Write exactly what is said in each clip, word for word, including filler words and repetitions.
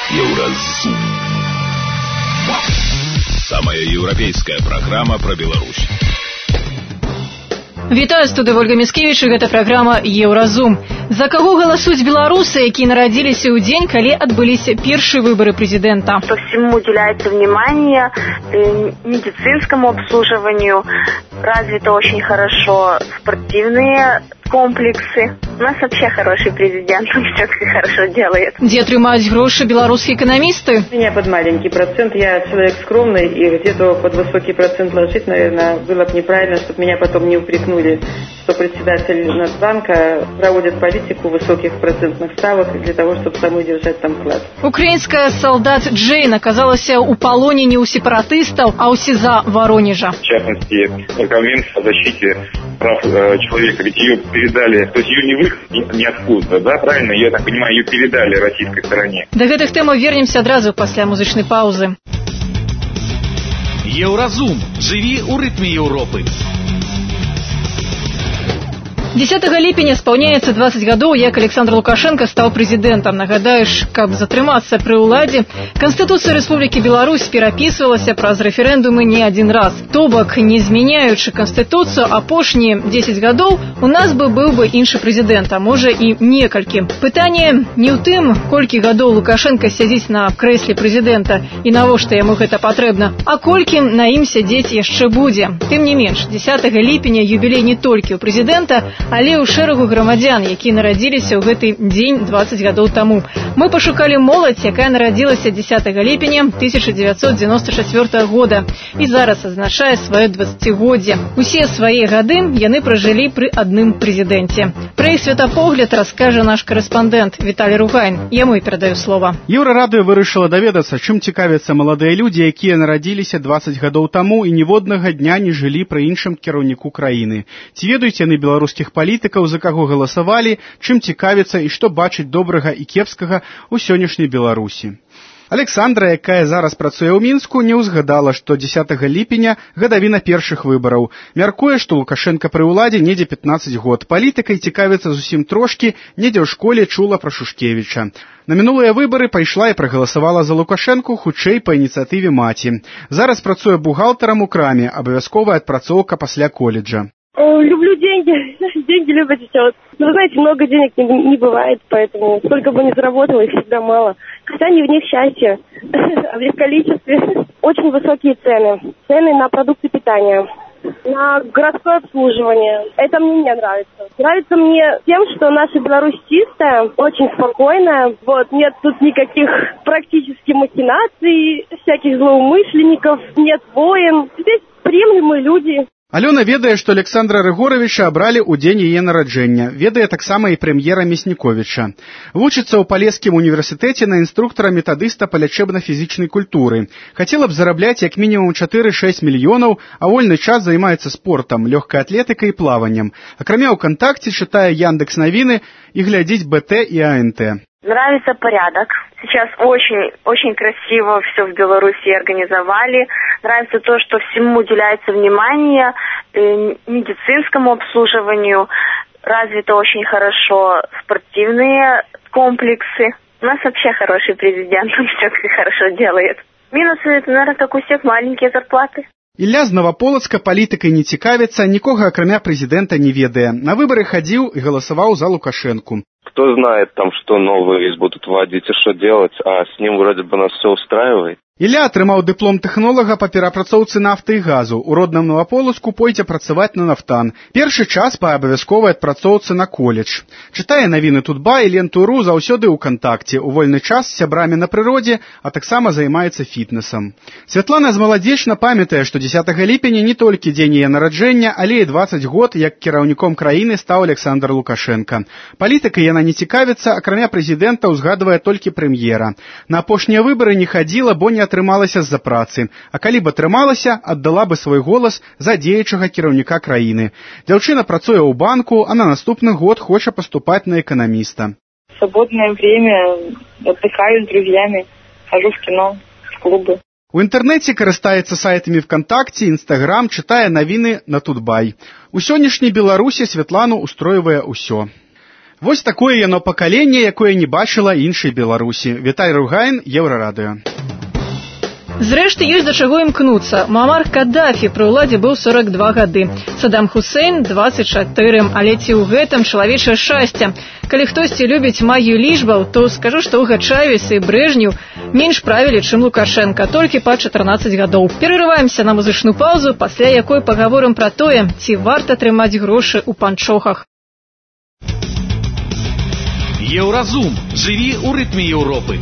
Еўразум. Самая еўрапейская программа про Беларусь. Вітаю, студыя Ольга Міскевіч, і гэта праграма «Еўразум». За каго галасуюць беларусы, якія нарадзіліся ў дзень, калі адбыліся першыя выборы президента? По всему уделяется внимание медицинскому обслуживанию. Развито очень хорошо спортивные комплексы. У нас вообще хороший президент, он все хорошо делает. Где атрымаюць грошы беларускія экономисты? У меня под маленький процент, я человек скромный, и где-то под высокий процент ложить, наверное, было бы неправильно, чтобы меня потом не упрекнули, что председатель Нацбанка проводит политику высоких процентных ставок для того, чтобы самой держать там вклад. Украинская солдат Джейн оказалась у полоне не у сепаратистов, а у СИЗА Воронежа. В частности, Конвенция о защите прав э, человека, ведь ее передали, то есть ее не выход ниоткуда, да, правильно? Я так понимаю, ее передали российской стороне. До гэтых тем вернемся адразу пасля музычнай паузы. Еўразум. Живи у ритме Европы. десятого ліпеня спаўняецца двадцать гадоў, як Александр Лукашенко стаў прэзідэнтам. Нагадаеш, каб затрымацца пры ўладзе, Канстытуцыя Рэспублікі Беларусь перапісвалася праз рэферэндумы не адзін раз. То бок, не змяняючы Канстытуцыю, апошнія дзесяць гадоў у нас бы быў бы іншы прэзідэнт, а можа і некалькі. Пытанне не ў тым, колькі гадоў Лукашенко сядзіць на крэсле прэзідэнта і навошта яму гэта патрэбна, а колькі на ім сядзець яшчэ будзе. Тым не менш, десятого ліпеня юбілей не толькі ў прэзідэнта, але ў шэрагу грамадзян, якія нарадзіліся ў гэты дзень двадцать гадоў таму. Мы пашукалі моладзь, якая нарадзілася десятого ліпеня тысяча девятьсот девяносто четвёртого года і зараз адзначае сваё дваццацігоддзе. Усе свае гады яны пражылі пры адным прэзідэнце. Пра іх светапогляд раскажа наш корэспандэнт Віталій Ругайн. Яму і перадаю слова. Еўрарадыё вырашыла даведацца, чым цікавяцца маладыя людзі, якія нарадзіліся двадцать гадоў таму і ніводнага дня не жылі пры іншым кіраўніку краіны. Ці ведаюць яны беларускіх палітыкаў, за каго галасавалі, чым цікавіцца і што бачыць добрага і кепскага ў сённяшняй Беларусі. Александра, якая зараз працуе ў Мінску, не ўзгадала, што десятого ліпеня гадавіна першых выбараў. Мяркуе, што Лукашенко пры ўладзе недзе пятнадцать год. Палітыкай цікавіцца зусім трошкі, недзе ў школе чула пра Шушкевіча. На мінулыя выбары пайшла і прагаласавала за Лукашенку, хутчэй па ініцыятыве маці. Зараз працуе бухгалтарам у краме, абавязковая адпрацоўка пасля колледжа. Люблю деньги, деньги любят все. Но вы знаете, много денег не, не бывает, поэтому сколько бы ни заработала, их всегда мало. Хотя не в них счастье, а в их количестве. Очень высокие цены. Цены на продукты питания, на городское обслуживание. Это мне не нравится. Нравится мне тем, что наша Беларусь чистая, очень спокойная. Вот, нет тут никаких практически махинаций, всяких злоумышленников, нет войн. Здесь приемлемые люди. Алёна ведае, што Александра Рыгоровича абралі ў дзень яе нараджэння. Ведае таксама і прэм'ера Мясніковіча. Вучыцца ў Палескім універсітэце на інструктара-метадыста па лячэбна-фізічнай культуры. Хацела б зарабляць як мінімум четыре-шесть мільёнаў, а вольны час займаецца спортам, лёгкай атлетыкай і плаваннем. Акрамя ўКантакце чытае Яндекс навіны і глядзіць БТ і АНТ. Нравится порядок. Сейчас очень, очень красиво все в Беларуси организовали. Нравится то, что всему уделяется внимание, медицинскому обслуживанию. Развито очень хорошо спортивные комплексы. У нас вообще хороший президент, он все хорошо делает. Минусы, это, наверное, как у всех, маленькие зарплаты. Ілля з Новаполацка палітыкай не цікавіцца, нікога акрамя прэзідэнта не ведае. На выбары хадзіў і галасаваў за Лукашенку. Кто знает там, что новые будут вводить и что делать, а с ним вроде бы нас все устраивает. Ілля атрымаў дыплом тэхнолага па перапрацоўцы нафты і газу. У родным Новаполацку пойдзе працаваць на нафтан. Першы час па абавязковай адпрацоўцы на колледж. Чытае навіны Тутба і ленту.ру заўсёды ў кантакце. У вольны час з сябрамі на прыродзе, а таксама займаецца фітнесам. Святлана змаладзечна памятае, што десятого ліпеня не толькі дзень яе нараджэння, але і двадцать год, як кіраўніком краіны стаў Александр Лукашенко. Палітыкай яна не цікавіцца, акрамя прэзідэнта ўзгадвае толькі прэм'ера. На апошнія выбары не хадзіла, бо не атрымалася з-за працы, а калі б атрымалася, аддала бы свой голас за дзеючага кіраўніка краіны. Дзяўчына працуе ў банку, а на наступны год хоча паступаць на эканаміста. В свободное время отдыхаю с друзьями, хожу в кино, в клубы. У інтэрнэце карыстаецца сайтамі ВКонтакце, Інстаграм, чытае навіны на Тутбай. У сённяшняй Беларусі Святлану устройвае ўсё. Вось такое яно пакаленне, якое не бачыла іншай Беларусі. Вітай Ругайн, Еўрарадыё. Зрэшты, ёсць да чаго імкнуцца. Муамар Каддафі пры ўладзе быў сорок два гады. Саддам Хусейн двадцать чатыры. Але ці ў гэтым чалавечае шчасце? Калі хтосьці любіць магію лічбаў, то скажу, што Уга Чавес і Брэжнеў менш правілі, чым Лукашенка, толькі па чатырнаццаць гадоў. Перарываемся на музычную паузу, пасля якой пагаворым пра тое, ці варта трымаць грошы ў панчохах. Еўразум. Жыві ў рытме Еўропы.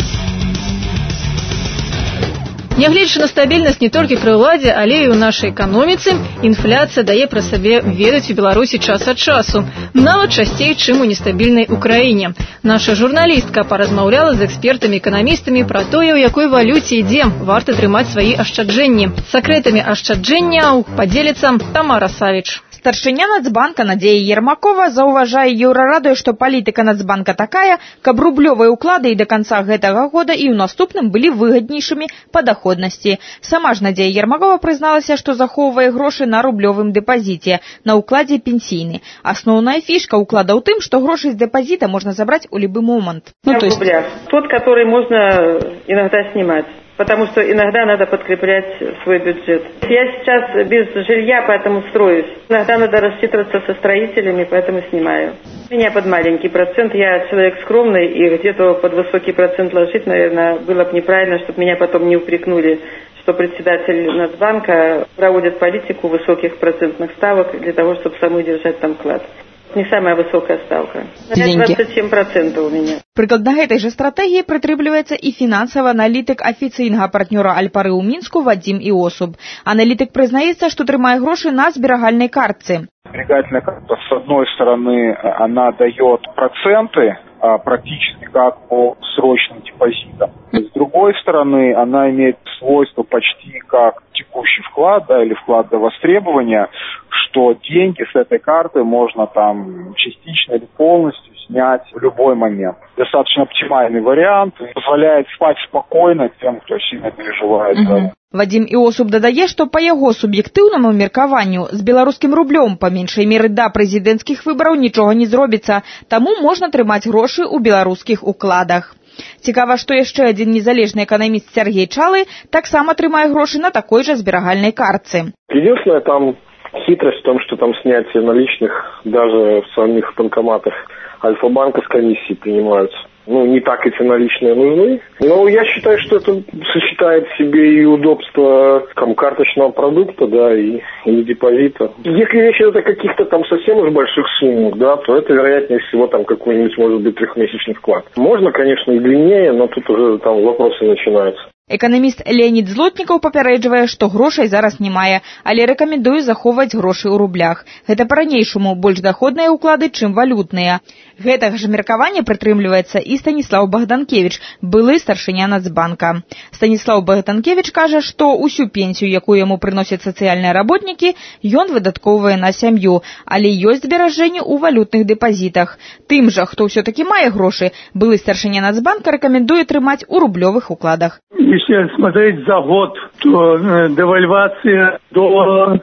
Нягледзячы на стабільнасць не толькі пры ўладзе, але і ў нашай эканоміцы, інфляцыя дае пра сабе ведаць у Беларусі час ад часу, нават часцей, чым у нестабільнай Украіне. Наша журналістка паразмаўляла з экспертамі-эканамістамі пра тое, у якой валюце ідзе варта трымаць свае ашчаджэнні. Сакрэтамі ашчаджэнняў падзеліцца Тамара Савіч. Старшыня Нацбанка Надзея Ермакова заўважае Еўрарадыё, што палітыка Нацбанка такая, каб рублёвыя ўклады і да канца гэтага года і ў наступным былі выгаднейшымі па даходнасці. Сама ж Надзея Ермакова прызналася, што захоўвае грошы на рублёвым дэпазіце, на ўкладзе пенсійны. Асноўная фішка ўклада ў тым, што грошы з дэпазіта можна забраць у любы момант. Ну, то есть... Тот, который можно иногда снимать. Потому что иногда надо подкреплять свой бюджет. Я сейчас без жилья, поэтому строюсь. Иногда надо рассчитываться со строителями, поэтому снимаю. У меня под маленький процент, я человек скромный, и где-то под высокий процент ложить, наверное, было бы неправильно, чтобы меня потом не упрекнули, что председатель Нацбанка проводит политику высоких процентных ставок для того, чтобы самой держать там вклад. Не самая высокая ставка. двадцать семь процентов у меня. Прыкладна гэтай жа стратэгіі прытрымліваецца і фінансавы аналітык афіцыйнага партнёра Альпары ў Мінску Вадзім Іосуб. Аналітык прызнаецца, што трымае грошы на зберагальнай картцы. Сберегательная карта, с одной стороны, она дает проценты, практически как по срочным депозитам. С другой стороны, она имеет свойство почти как текущий вклад, да, или вклад до востребования, что деньги с этой карты можно там частично или полностью снять в любой момент. Достаточно оптимальный вариант, позволяет спать спокойно тем, кто сильно переживает. Угу. Да. Вадзім Іосуб дадае, што па яго суб'ектыўнаму меркаванню з беларускім рублём па меншай меры да прэзідэнцкіх выбараў нічога не зробіцца, таму можна трымаць грошы ў беларускіх укладах. Цікава, што яшчэ адзін незалежны эканаміст Сергей Чалы таксама трымае грошы на такой жа зберагальнай картцы. Единственное, там хитрость в том, что там снятие наличных даже в самих банкоматах Альфа-банка с комиссией принимаются. Ну, не так эти наличные нужны. Но я считаю, что это сочетает в себе и удобство там, карточного продукта, да, и, и депозита. Если речь идет о каких-то там совсем уж больших суммах, да, то это, вероятнее всего, там какой-нибудь, может быть, трехмесячный вклад. Можно, конечно, и длиннее, но тут уже там вопросы начинаются. Эканаміст Леонід Злотнікаў папярэджвае, што грошай зараз не мае, але рэкамендуе захоўваць грошы ў рублях. Гэта па-ранейшаму больш даходныя ўклады, чым валютныя. Гэтага ж меркавання прытрымліваецца і Станіслаў Богданкевіч, былы старшыня Нацбанка. Станіслаў Богданкевіч кажа, што ўсю пенсію, якую яму прыносяць сацыяльныя работнікі, ён выдаткоўвае на сям'ю, але ёсць зберажэнні ў валютных дэпазітах. Тым жа, хто ўсё-такі мае грошы, былы старшыня Нацбанка рэкамендуе трымаць у рублёвых укладах. Если смотреть за год, то девальвация доллара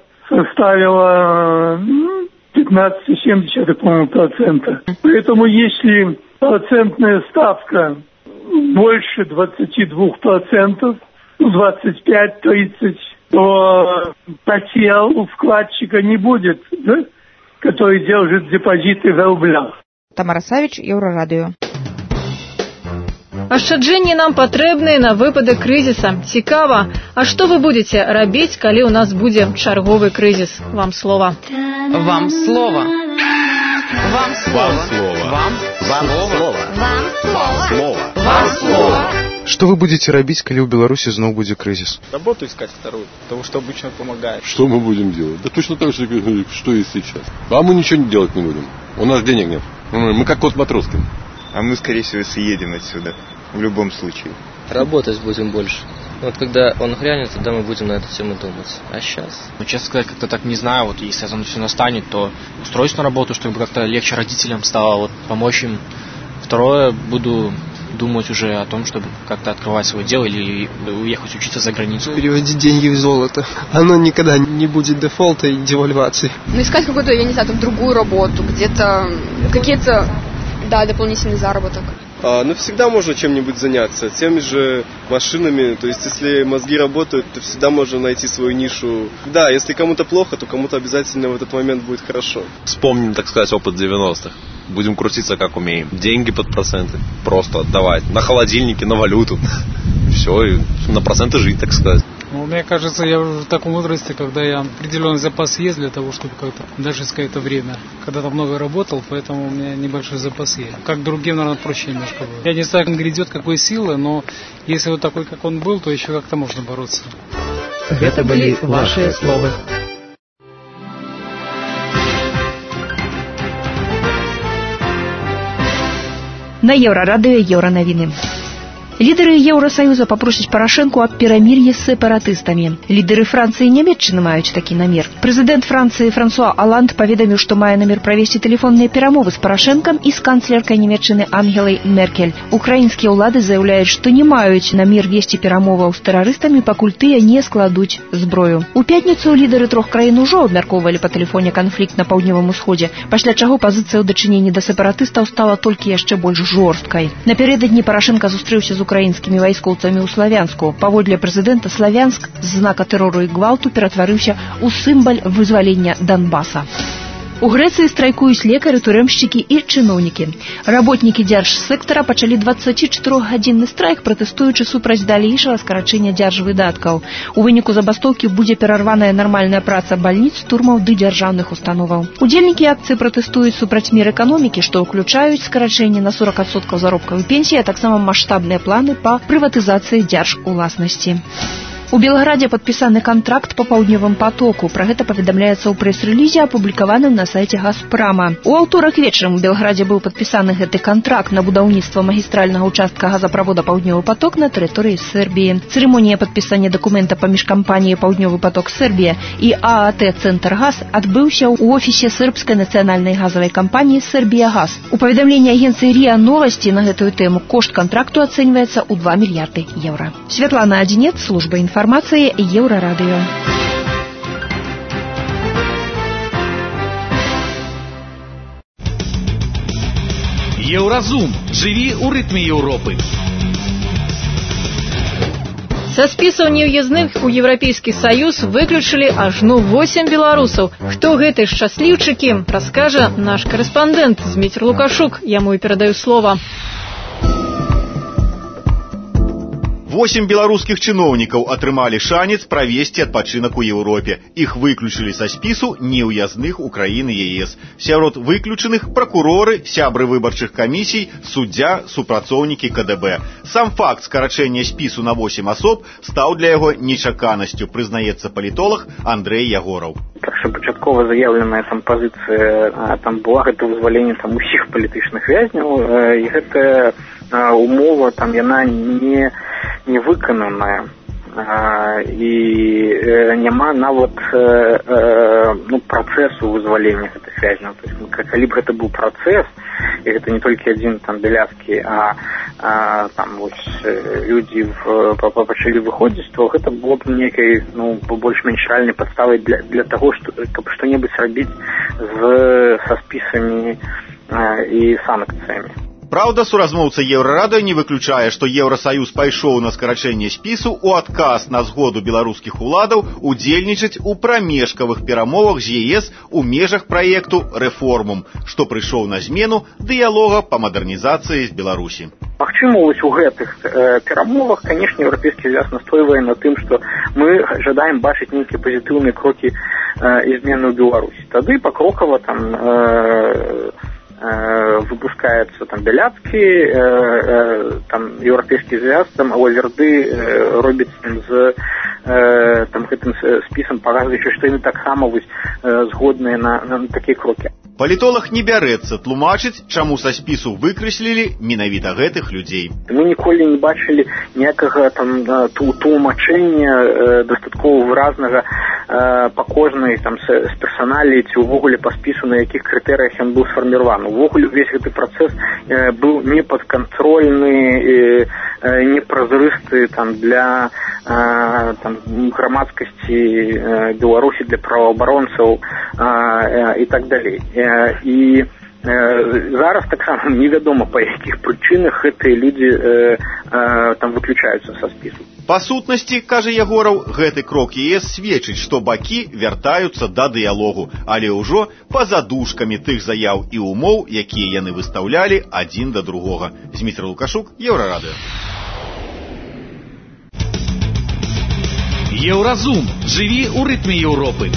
составила пятнадцать целых семь десятых процента. Поэтому если процентная ставка больше двадцати двух процентов, двадцать пять тридцать, то потерь у вкладчика не будет, да? Который держит депозиты в рублях. Тамара Савіч, Еўрарадыё. Ашчаджэнні нам патрэбныя на выпадак крызіса. Цікава, а што вы будзеце рабіць, калі ў нас будзе чарговы крызіс? Вам слова. Вам слова. Вам слова. Вам слова. Вам слова. Вам слова. Что вы будете робить, коли у Беларуси снова будет кризис? Работу искать вторую, потому что обычно помогает. Что мы будем делать? Да точно так же, что и сейчас. А мы ничего не делать не будем. У нас денег нет. Мы как кот Матроскин. А мы, скорее всего, съедем отсюда. В любом случае. Работать будем больше. Вот когда он грянет, тогда мы будем на эту тему думать. А сейчас? Ну, честно сказать, как-то так не знаю. Вот если это все настанет, то устроюсь на работу, чтобы как-то легче родителям стало, вот, помочь им. Второе, буду думать уже о том, чтобы как-то открывать свое дело или уехать учиться за границу. Переводить деньги в золото. Оно никогда не будет дефолта и девальвации. Ну, искать какую-то, я не знаю, там, другую работу, где-то какие-то Да, дополнительный заработок. А, ну, всегда можно чем-нибудь заняться, теми же машинами, то есть, если мозги работают, то всегда можно найти свою нишу. Да, если кому-то плохо, то кому-то обязательно в этот момент будет хорошо. Вспомним, так сказать, опыт девяностых. Будем крутиться, как умеем. Деньги под проценты просто отдавать. На холодильнике, на валюту. Все, и на проценты жить, так сказать. Ну, мне кажется, я уже в таком возрасте, когда я определенный запас есть для того, чтобы как-то дожить какое-то время. Когда-то много работал, поэтому у меня небольшой запас есть. Как другим, наверное, проще немножко было. Я не знаю, как он грядет, какой силы, но если вот такой, как он был, то еще как-то можно бороться. Это были ваши слова. На Еврорадио Евронавины. Лидеры Евросоюза попросят Порошенко о перемирии с сепаратыстами. Лидеры Франции и Німеччини мають такі намір. Президент Франции Франсуа Оланд поведомил, что мае намер провести телефонные перемовы с Порошенком и с канцлеркой Німеччини Ангелой Меркель. Украинские улады заявляют, что не маюць намер вести перемоваў с террористами, покуль тыя не складуць зброю. У пятницу лидеры трех краін ужо абмяркоўвалі по телефоне конфликт на паўднёвым усходе, пасля чаго пазіцыя ў дачыненні да сепаратыстаў стала толькі яшчэ больш жорсткай. Напярэдадні Порошенко зустрэлся з украінскімі вайскоўцамі ў Славянску. Паводле прэзідэнта, Славянск з знака тэрору і гвалту ператварыўся ў сімвал вызвалення Донбаса. У Грэцыі страйкуюць лекары, турэмшчыкі і чыноўнікі. Работнікі дзяржсектара пачалі дваццацічатырохгадзінны страйк, пратэстуючы супраць далейшага скарачэння дзяржвыдаткаў. У выніку забастоўкі будзе перарваная нармальная праца бальніц, турмаў ды дзяржаўных установаў. Удзельнікі акцыі пратэстуюць супраць мер эканомікі, што ўключаюць скарачэнне на сорок адсоткаў заробкаў і пенсій, а таксама маштабныя планы па прыватызацыі дзяржуласнасці. У Белграде подписаны контракт по паўднёвым потоку. Про гэта паведамляецца ў прэс-рэлізе, апублікаваным на сайце Газпрама. У аўторак вечарам у Белграде быў падпісаны гэты контракт на будаўніцтва магістральнага участка газаправода «Паўднёвы поток» на тэрыторыі Сербіі. Цырымонія падпісання дакумента паміж кампаніяй «Паўднёвы поток» Сербія і ААТ «Цэнтргаз» адбыўся ў офісе сербскай нацыянальнай газавай кампаніі «Сербія-газ». У паведамленні агенцыі РИА Новости на гэтую тэму кошт контракту ацэньваецца ў два мільярды еўра. Святлана Адзінец, служба інфармацыі. Информация Еврорадио. Еўразум. Живи у ритме Европы. Со списов неуездных у Европейский Союз выключили ажно восемь белорусов. Кто гэты счастливчики, расскажет наш корреспондент Дмитрий Лукашук. Я ему и передаю слово. Восемь беларускіх чыноўнікаў атрымалі шанец правесці адпачынак у Еўропе. Іх выключылі са спісу неўязных у краіны ЕС. Сярод выключаных пракуроры, сябры выбарчых камісій, суддзя, супрацоўнікі КДБ. Сам факт скарачэння спісу на восемь асоб стаў для яго нечаканасцю, прызнаецца палітолог Андрэй Ягораў. Першапачаткова заяўленая там пазіцыя там была гэта вызваленне там усіх палітычных вязняў, і гэтая умова там яна не не выкананая, і няма нават ну працэсу вызвалення гэтых вязняў. То есть калі б гэта быў працэс, і гэта не толькі адзін там Беляцкі, а, а там вось людзі пачалі выходзіць, то гэта было б нейкай ну больш-менш рэальнай падставай для для таго, што каб што-небудзь рабіць з са спісамі і санкцыямі. Праўда, суразмоўца Еўрарадыё не выключае, што Еўрасаюз пайшоў на скарачэнне спісу ў адказ на згоду беларускіх уладаў удзельнічаць у прамежкавых перамовах з ЕС у межах праекту «Рэформум», што прыйшоў на змену дыялога па мадэрнізацыі з Беларусі. Магчыма, вось у гэтых э, перамовах, канешне, Еўрапейскі Саюз настойвае на тым, што мы жадаем бачыць нейкія пазітыўныя крокі э, і змены ў Беларусі. Тады пакрокава там э, выпускается там Беляцкі, э, э, там Еўрапейскі Саюз, там Лаверды э, робіць там з э, там гэтым спісам, паказваючы, што яны таксама вось э, згодныя на, на такія крокі. Палітолог не бярэцца тлумачыць, чаму са спісу выкрэслілі менавіта гэтых людзей. Мы ніколі не бачылі ніякага там тлумачэння э, дастаткова выразнага э, па кожнай там з персаналіі ці ўвогуле па спісу, на якіх крытэрыях ён быў сфарміраваны. Увогуле увесь гэты працэс э, быў непадкантрольны, э, э, непразрысты там для э, там грамадскасці э, Беларусі, для праваабаронцаў э, э, і так далей. І Зараз таксама невядома, па якіх прычынах гэтыя людзі э, э, там выключаюцца са спісу. Па сутнасці, кажа Ягораў, гэты крок ЕС сведчыць, што бакі вяртаюцца да дыялогу, але ўжо па-за дужкамі тых заяў і умоў, якія яны выстаўлялі адзін да другога. Зміцер Лукашук, Еўрарадыё. Еўразум. Жыві ў рытме Еўропы.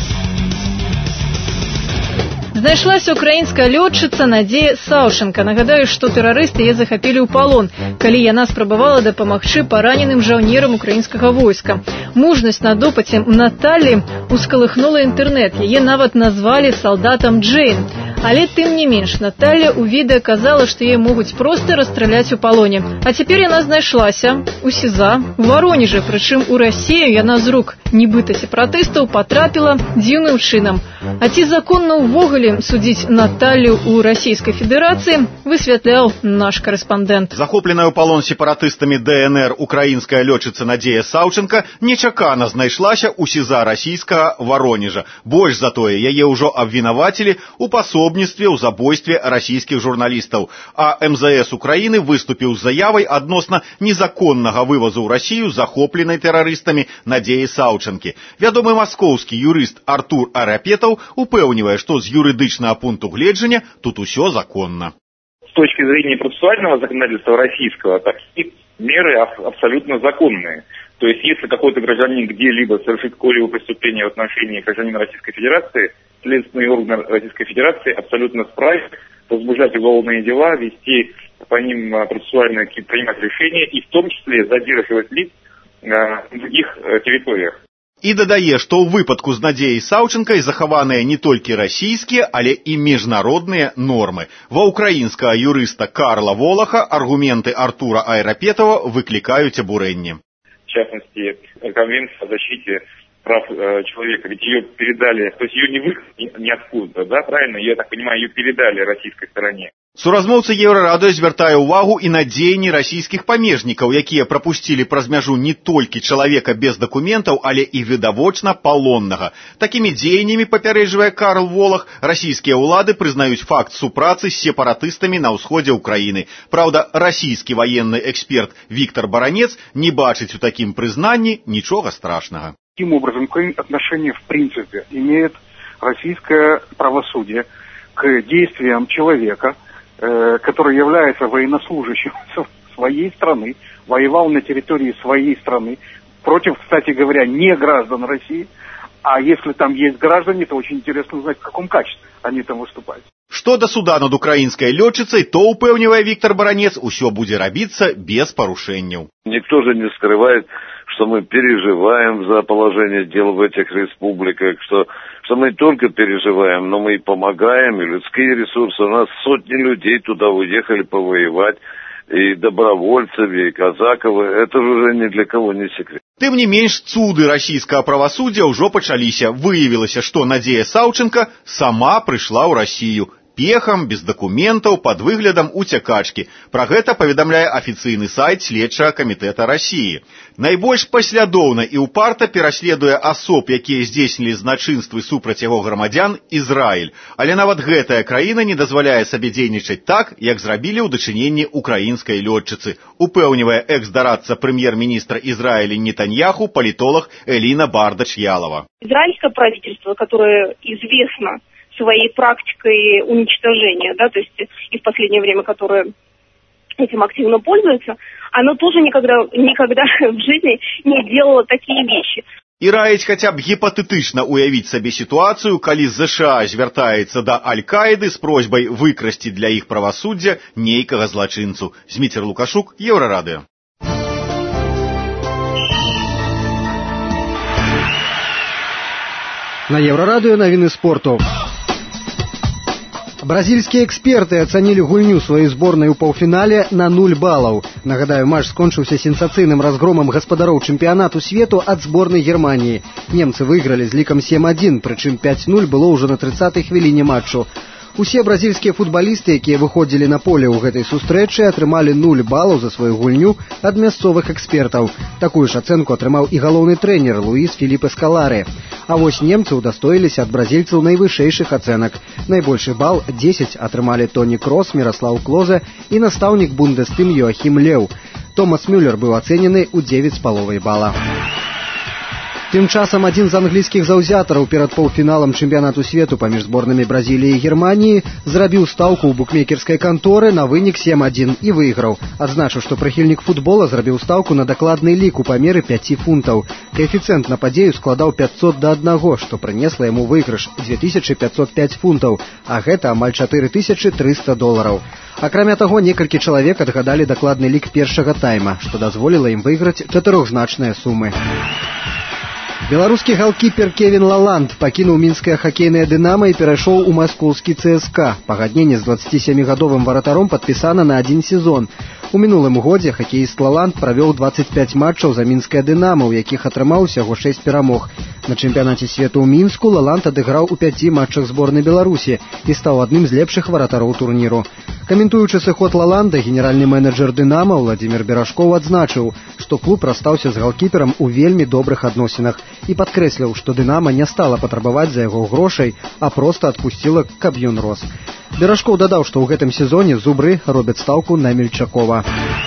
Знайшлася украінская лётчыца Надзея Саўчанка. Нагадаю, што тэрарысты яе захапілі ў палон, калі яна спрабавала дапамагчы параненым жаўнерам украінскага войска. Мужнасць на допыце Наталі ускалыхнула інтэрнэт. Яе нават назвалі салдатам Джейн. Але тым не менш, Наталя ў відэа казала, што яе могуць проста расстраляць у палоне. А цяпер яна знайшлася у СІЗА у Варонежы, прычым у Расію яна з рук нібыта сепаратыстаў потрапіла дзіўным чынам. А ці законна ўвогуле судзіць Наталью у Расійскай Федэрацыі, высвятляў наш корэспандэнт. Захопленая ў палон сепаратыстамі ДНР украінская лётчыца Надзея Саўчанка нечакана знайшлася ў СІЗА расійскага Варонежа. Больш за тое, яе ўжо абвінавацілі ў пасобніцтве ў забойстве расійскіх журналістаў. А МЗС Украіны выступіў з заявай адносна незаконнага вывазу ў Расію захопленай тэрарыстамі Надзеі Саўчанкі. Вядомы маскоўскі юрыст Артур Арапетаў упэўнівае, што з юрыдычнага пункту гледжання тут усё законно. С точки зрения процессуального законодательства российского, такие меры абсолютно законные. То есть, если какой-то гражданин где-либо совершит какое-либо преступление в отношении гражданина Российской Федерации, следственные органы Российской Федерации абсолютно вправе возбуждать уголовные дела, вести по ним процессуально принимать решения и в том числе задерживать лиц на других территориях. І дадае, што ў выпадку з Надзеяй Саўчанкай захаваныя не толькі расійскія, але і міжнародныя нормы. Ва ўкраінскага юрыста Карла Волаха аргументы Артура Айрапетова выклікаюць абурэнне. В частности, Конвенция о защите прав э, человека, ведь ее передали, то есть ее не выкрали ниоткуда, да, правильно? Я так понимаю, ее передали российской стороне. Суразмоўцы Еўрарадыё звяртае ўвагу і на дзеянні расійскіх памежнікаў, якія прапусцілі праз мяжу не толькі чалавека без дакументаў, але і відавочна палоннага. Такімі дзеяннямі, папярэджвае Карл Волах, расійскія ўлады прызнаюць факт супрацы з сепаратыстамі на ўсходзе ўкраіны. Праўда, расійскі ваенны эксперт Виктор Баранец не бачыць у такім прызнанні нічога страшнага. Таким образом, какое отношение в принципе имеет российское правосудие к действиям человека, который является военнослужащим своей страны, воевал на территории своей страны, против, кстати говоря, не граждан России, а если там есть граждане, то очень интересно узнать, в каком качестве они там выступают. Што да суда над украінскай лётчыцай, то, упэўнівае Виктор Баранец, усё будзе рабіцца без парушэнняў. Никто же не скрывает, что мы переживаем за положение дел в этих республиках, что, что мы только переживаем, но мы и помогаем, и людские ресурсы. У нас сотни людей туда уехали повоевать, и добровольцев, и казаков. Это же уже ни для кого не секрет. Тым не менш, цуды расійскага правасуддзя ўжо пачаліся. Выявілася, што Надзея Саўчанка сама прыйшла ў Расію. Пехам, без дакументаў, пад выглядам уцякачкі. Пра гэта паведамляе афіцыйны сайт следчага камітэта Расіі. Найбольш паслядоўна і ўпарта пераследуе асоб, якія здзейснілі злачынствы супраць яго грамадзян, Ізраіль. Але нават гэтая краіна не дазваляе сабе дзейнічаць так, як зрабілі ў дачыненні украінскай лётчыцы. Упэўнівае экс-дарадца прэм'ер-міністра Израиля Нетаньяху палітолог Элина Бардач-Ялова. Израильское правительство, которое известно своей практикой уничтожения, да, то есть и в последнее время, которое этим активно пользуется, оно тоже никогда, никогда в жизни не делало такие вещи. І раіць хаця б гіпатэтычна уявіць сабе сітуацыю, калі ЗША звяртаецца да Аль-Каіды з просьбай выкрасці для іх правасуддзя нейкага злачынцу. Зміцер Лукашук, Еўрарадыё. На Еўрарадыё навіны спорту. Бразильскія эксперты ацанілі гульню сваёй зборнай у паўфінале на нуль балаў. Нагадаю, матч скончыўся сенсацыйным разгромам гаспадароў чэмпіянату свету ад зборнай Германіі. Немцы выйгралі з лікам сем адзін, прычым пяць нуль было ўжо на трыццатай хвіліне матчу. Усе бразільскія футбалісты, якія выходзілі на поле ў гэтай сустрэчы, атрымалі нуль балаў за сваю гульню ад мясцовых экспертаў. Такую ж ацэнку атрымаў і галоўны трэнер Луіс Філіпе Скалары. А вось немцы удостоились от бразильцев наивысшейших оценок. Наибольший балл десять отрымали Тони Кросс, Мирослав Клозе и наставник Бундестым Йоахим Леў. Томас Мюллер был оценены у девять с половой балла. Тым часам адзін з англійскіх заўзятараў перад паўфіналам чэмпіянату свету паміж зборнымі Бразіліі і Германіі зрабіў стаўку ў букмекерскай канторы на вынік сем адзін і выйграў. Адзначу, што прыхільнік футбола зрабіў стаўку на дакладны лік у памеры пяць фунтаў. Каэфіцыент на падзею складаў пятьсот да аднаго, што прынесла яму выйгрыш две тысячи пятьсот пять фунтаў, а гэта амаль чатыры тысячы трыста долараў. Акрамя таго, некалькі чалавек адгадалі дакладны лік першага тайма, што дазволіла ім выйграць чатырохзначныя сумы. Беларускі галкіпер Кевін Лаланд пакінуў мінскае хакейнае «Дынама» і перайшоў у маскоўскі ЦСКА. Пагадненне з дваццацісямігадовым варатаром падпісана на адзін сезон. У мінулым годзе хакеіст Лаланд правёў дваццаць пяць матчаў за мінскае «Дынама», у якіх атрымаў усяго шэсць перамог. На чэмпіянаце свету ў Мінску Лаланд адыграў у пяці матчах зборнай Беларусі і стаў адным з лепшых варатароў турніру. Каментуючы сыход Лаланда, генеральны менеджер «Дынама» Владзімир Берашкоў адзначыў, што клуб расстаўся з галкіперам у вельмі добрых адносінах і падкрэсліў, што «Дынама» не стала патрабаваць за яго грошай, а проста адпусціла, каб ён рос. Берашкоў дадаў, што ў гэтым сезоне зубры робяць стаўку на Мельчакова.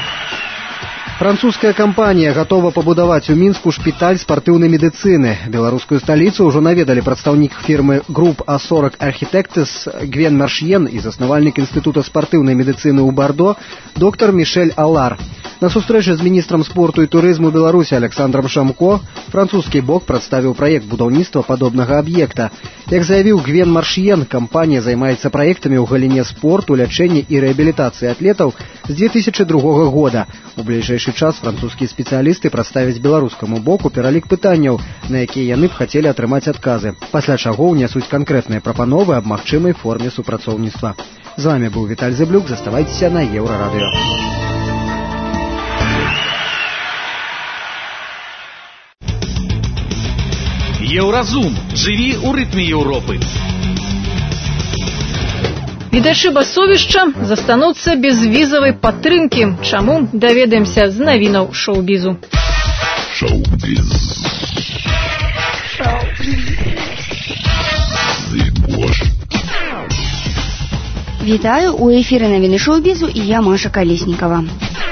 Французская кампанія гатова пабудаваць у Мінску шпіталь спартыўнай медыцыны. Беларускую сталіцу ўжо наведалі прадстаўнік фірмы Group а сорок Architects Гвен Маршьен і заснавальнік інстытута спартыўнай медыцыны ў Бардо доктар Мішель Алар. На сустрэчы з міністрам спорту і турызму Беларусі Александром Шамко французскі бок прадставіў праект будаўніцтва падобнага аб'екта. Як заявіў Гвен Маршьен, кампанія займаецца праектамі ў галіне спорту, лячэння і рэабілітацыі атлетаў з две тысячи другога года. У бліжэйшы час французскія спецыялісты прадставяць беларускаму боку пералік пытанняў, на якія яны б хацелі атрымаць адказы, пасля чаго ўнясуць канкрэтныя прапановы аб магчымай форме супрацоўніцтва. З вами быў Віталь Зэблюк, заставайцеся на Еўрарадыё. Еўразум. Жыві ў рытме Еўропы. Гледачы басовішча застануцца без візавай падтрымкі. Чаму? Даведаемся з навінаў шоу-бізу. Шоу-біз. Вітаю, у эфіры навіны шоу-бізу і я, Маша Калеснікава.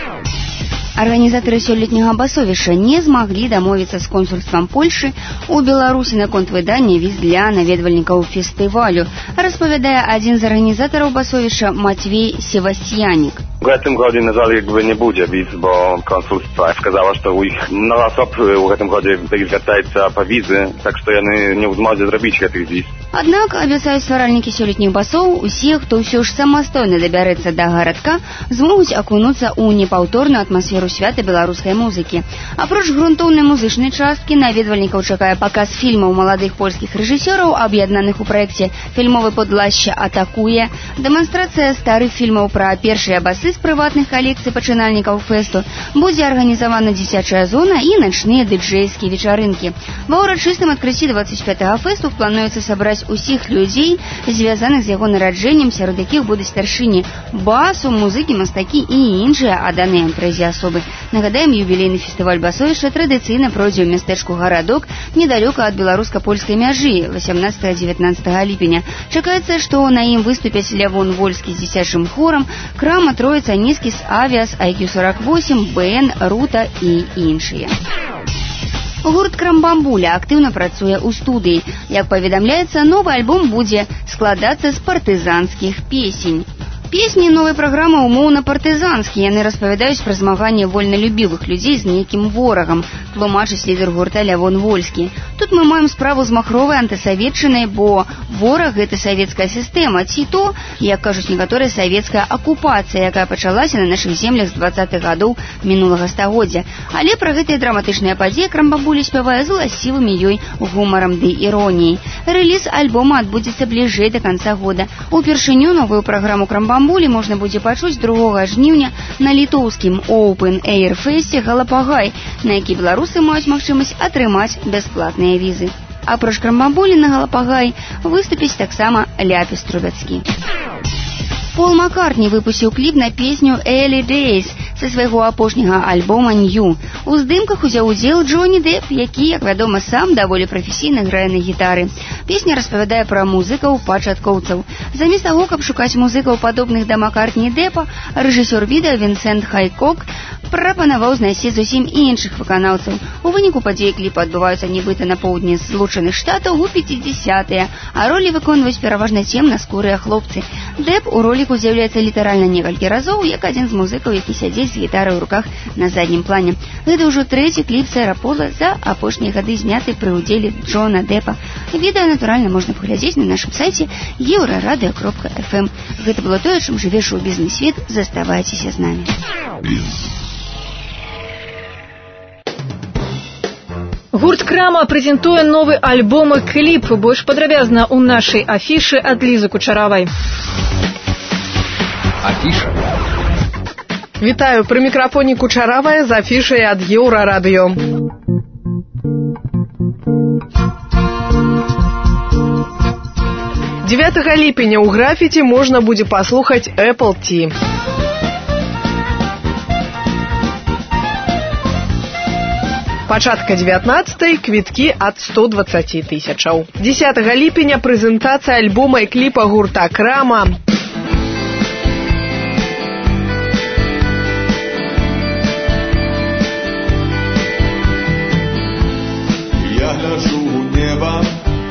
Арганізатары сёлетняга басовішча не змаглі дамовіцца з консульствам Польшы у Беларусі наконт выдання віз для наведвальнікаў фестывалю, распавядае адзін з арганізатараў басовішча Матвей Севастьянік. W tym godzie na żal jakby nie będzie wiz, bo konsulstwa wskazało, że u ich na osób w tym godzie zwracają po wizy, tak że oni nie zmożą zrobić tych wiz. Аднак, абяцаюць стваральнікі сёлетніх басоў, усе, хто ўсё ж самастойна дабярэцца да гарадка, змогуць акунуцца ў непаўторную атмасферу свята беларускай музыкі. Апроч грунтоўнай музычнай часткі, наведвальнікаў чакае паказ фільмаў маладых польскіх рэжысёраў, аб'яднаных у праекце «Фільмовы подлашча атакуе», дэманстрацыя старых фільмаў пра першыя басы з прыватных калекцый пачынальнікаў фэсту, будзе арганізавана дзіцячая зона і начныя дыджэйскія вечарынкі. Ва ўрачыстым адкрыцці дваццаць пятага фэсту плануецца сабраць усіх людзей, звязаных з яго нараджэннем, сярод якіх будуць старшыні басу, музыкі, мастакі і іншыя аданыя імпрэзе асобы. Нагадаем, юбілейны фестываль басовішча традыцыйна пройдзе ў мястэчку Гарадок, недалёка ад беларуска-польскай мяжы, васямнаццатага-дзевятнаццатага ліпеня. Чакаецца, што на ім выступяць Лявон Вольскі з дзіцячым хорам, Крама, Троіца, Нескіс, Авіас, ай кью сорок восемь, БН, Рута і іншыя. Гурт «Крамбамбуля» актыўна працуе ў студыі. Як паведамляецца, новы альбом будзе складацца з партызанскіх песень. Песні новай праграмы умоўна партызанскія, яны распавядаюць пра змаганне вольналюбівых людзей з нейкім ворагам, тлумачыць лідар гурта Лявон Вольскі. Тут мы маем справу з махровай антысаветчынай, бо вораг — гэта савецкая сістэма, ці то, як кажуць некаторыя, савецкая акупацыя, якая пачалася на нашых землях з дваццатых гадоў мінулага стагоддзя. Але пра гэтыя драматычныя падзеі «Крамбамбуля» спявае з уласцівымі ёй гумарам ды іроніяй. Рэліз альбома адбудзецца бліжэй да канца года. Упершыню новую праграму «Крамбамбулі» можна будзе пачуць другога жніўня на літоўскім Open Air фесце «Галапагай», на які беларусы маюць магчымасць атрымаць бясплатныя візы. Апроч «Крамбамбулі» на «Галапагай» выступіць таксама Ляпіс Трубецкі. Пол Маккартні выпусціў кліп на песню «Early Days». са свайго апошняга альбома «Нью». У здымках узяў удзел Джонні Депп, які, як вядома, сам даволі прафесійна грае на гітары. Песня распавядае пра музыкаў-пачаткоўцаў. Замест таго, каб шукаць музыкаў, падобных да Маккартні Деппа, рэжысёр відэа Вінсент Хайкок прапанаваў знайсці зусім іншых выканаўцаў. У выніку падзеі кліпа адбываюцца нібыта на поўдні Злучаных Штатаў у пяцідзясятыя, а ролі выконваюць пераважна цемнаскурыя хлопцы. Депп у роліку з'яўляецца літаральна некалькі разоў, як адзін з музыкаў, які сядзіць з гітарай у руках на заднім плане. Гэта ўжо трэці кліп Сэра Пола за апошнія гады, зняты пры ўдзеле Джона Деппа. Відэа, натуральна, можна паглядзець на нашым сайце еўрарадыё кропка эф эм. Гэта было тое, чым жыве шоу-бізнес-свет. Заставайцеся з намі. Гурт «Крама» прэзентуе новы альбом і кліп. Больш падрабязна ў нашай афішы ад Лізы Кучаравай. Афіша. Вітаю, пры мікрафоне Кучаравая з афішай ад Еўрарадыё. дзевятага ліпеня ў графіці можна будзе паслухаць Apple Tea. Пачатка дзевятнаццатай квіткі ад сто дваццаць тысячаў. дзесятага ліпеня прэзентацыя альбома і кліпа гурта «Крама». Я гляджу ў неба,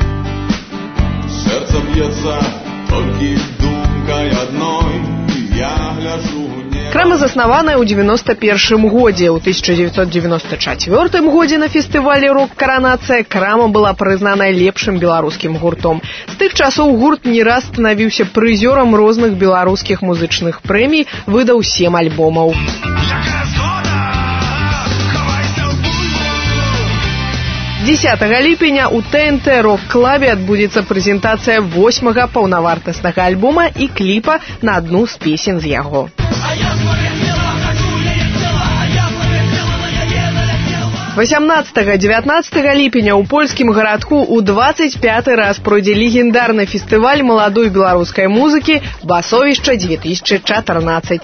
сэрца б'ецца толькі думкай адной. Я гляджу ў неба. Крама заснаваная ў дзевяноста першым годзе. У тысяча дзевяцьсот девяносто чацвёртым годзе на фестывалі «Рок-каранацыя» Крама была прызнана лепшым беларускім гуртом. З тых часоў гурт не раз станавіўся прызёрам розных беларускіх музычных прэмій, выдаў сем альбомаў. дзесятага ліпеня ў тэ эн тэ рок-клабе адбудзецца прэзентацыя восьмага паўнавартаснага альбома і кліпа на адну з песен з яго. васямнаццатага - дзевятнаццатага ліпеня ў польскім гарадку ў дваццаць пяты раз пройдзе легендарны фестываль маладой беларускай музыкі «Басовішча две тысячи чатырнаццаць».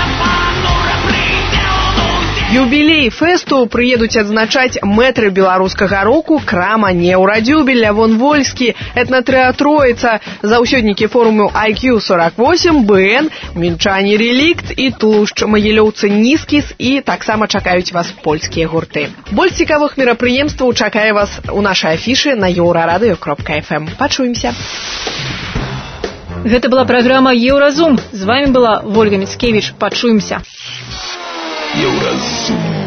Юбілей фэсту прыедуць адзначаць мэтры беларускага року Крама, Неўрадзюбель, Лявон Вольскі, этнатрыа Троіца, заўсёднікі форуму ай кью сорок восемь, бэ эн, мінчане Релікт і тлушч магілёўцы Нізкіс, і таксама чакаюць вас польскія гурты. Больш цікавых мерапрыемстваў чакае вас у нашай афішы на еўрарадыё кропка эф эм. Пачуемся. Гэта была праграма «Еўразум». З вамі была Вольга Міцкевіч. Пачуемся. Еўразум.